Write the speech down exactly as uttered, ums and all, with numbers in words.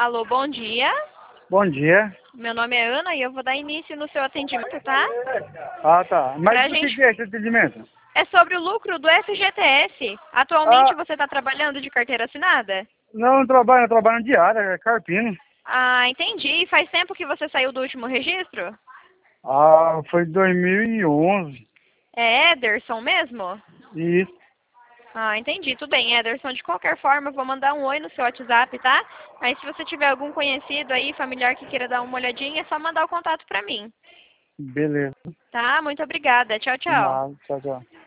Alô, bom dia. Bom dia. Meu nome é Ana e eu vou dar início no seu atendimento, tá? Ah, tá. Mas Pra o gente... que é esse atendimento? É sobre o lucro do F G T S. Atualmente Ah, você está trabalhando de carteira assinada? não, eu trabalho, eu trabalho no diário, é carpino. Ah, entendi. Faz tempo que você saiu do último registro? Ah, foi em dois mil e onze. É Ederson mesmo? Isso. Ah, entendi. Tudo bem, Ederson. De qualquer forma, eu vou mandar um oi no seu WhatsApp, tá? Aí se você tiver algum conhecido aí, familiar que queira dar uma olhadinha, é só mandar o contato pra mim. Beleza. Tá? Muito obrigada. Tchau, tchau. Nada, tchau, tchau.